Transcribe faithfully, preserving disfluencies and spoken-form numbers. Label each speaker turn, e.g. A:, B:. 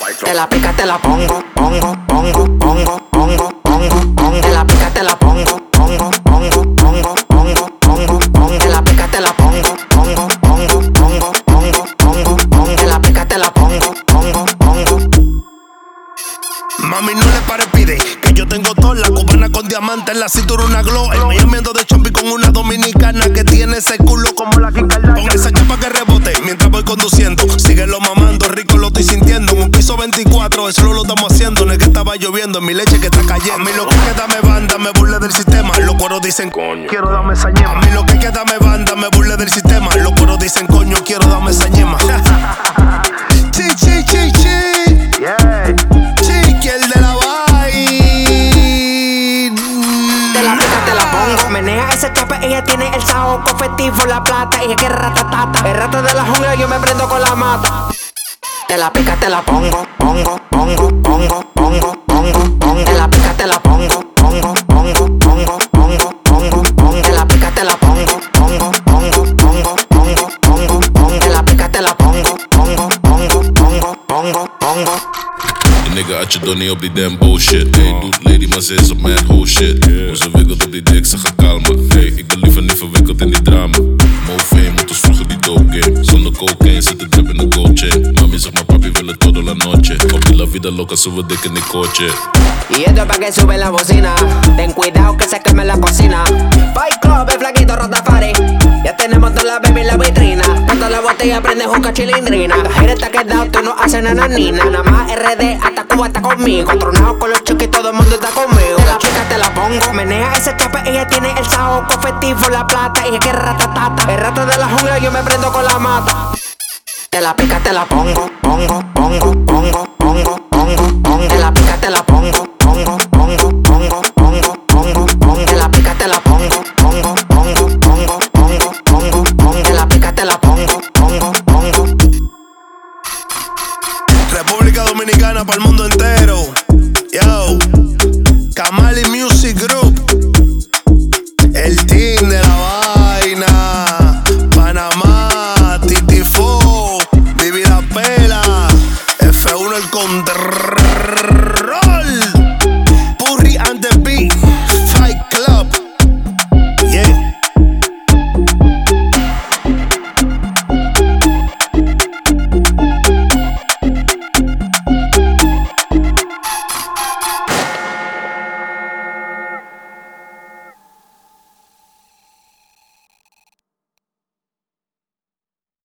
A: Te la pica, te la pongo, pongo, pongo, pongo, pongo, pongo, pongo. Te la pica, te la pongo, pongo, pongo, pongo, pongo, pongo, pongo. Te la pica, te la pongo, pongo, pongo, pongo, pongo, pongo, pongo. Te la pica, te la pongo, pongo, pongo.
B: Mami, no le pare, pide que yo tengo todo. La cubana con diamante en la cintura, una glow. El Miami ando de champi con una dominicana que tiene ese culo como la Kim Kardashian. Con esa chapa que rebote mientras voy conduciendo. Síguelo mamando, rico lo estoy sintiendo. En un piso veinticuatro, eso lo estamos haciendo. No es que estaba lloviendo, en mi leche que está cayendo. A mí lo que queda me banda, me burle del sistema. Los cueros dicen coño, quiero darme esa ñema. A mí lo que queda me banda, me burle del sistema. Los cueros dicen coño, quiero darme esa ñema. Chi, chi, chi, chi. Yeah. Chiqui, el de la vaina.
A: Te la pica, te la pongo. Menea ese chape, ella tiene el saoco festivo, la plata. Ella quiere ratatata. El rato de la jungla yo me prendo con la mata. Te la pica, te la pongo, pongo, pongo, pongo, pongo, pongo, pongo. Te la pica, te la pongo, pongo, pongo, pongo, pongo, pongo, pongo. Te la pica, te la pongo, pongo, pongo, pongo, pongo, pongo, pongo. Te la pica, te la pongo, pongo, pongo, pongo, pongo, pongo.
C: Nigga uit je donnie op die damn bullshit. Hey, doet lady, maar ze is op mijn whole shit. Hoe ze wikkelt op die dik, ze gaat kalmen. Hey, ik ben liever niet verwikkeld in die drama. Mofeen, moet ons vroeger die dope game. Zonder cocaine zit de drip in de gold chain. Mami zegt maar papi wil het todo la noche. Papi la vida loca, sube dik in die coche.
A: Y esto es pa' que sube la bocina. Ten cuidado que se queme la cocina. Fight Club, el flaquito Rotafari. Ya tenemos toda la baby en la vitrina. Cuando la botella prende juca chilindrina. La gira está quedado, tú no haces nananina. Nada más R D hasta Cuba está conmigo. Tronado con los chiquis, todo el mundo está conmigo. Te la pica, te la pongo. Menea ese chape, ella tiene el saoco festivo, la plata. Ella quiere ratatata. El rato de la jungla yo me prendo con la mata. Te la pica, te la pongo, pongo, pongo, pongo, pongo, pongo, pongo. Te la pica, te la pongo, pongo, pongo, pongo, pongo, pongo, pongo. Te la pica, te la pongo, pongo, pongo, pongo, pongo, pongo, pongo. Te la pica, te la pongo, pongo, pongo.
B: República Dominicana para el mundo entero. Yo, Kamali Music Group, el team de la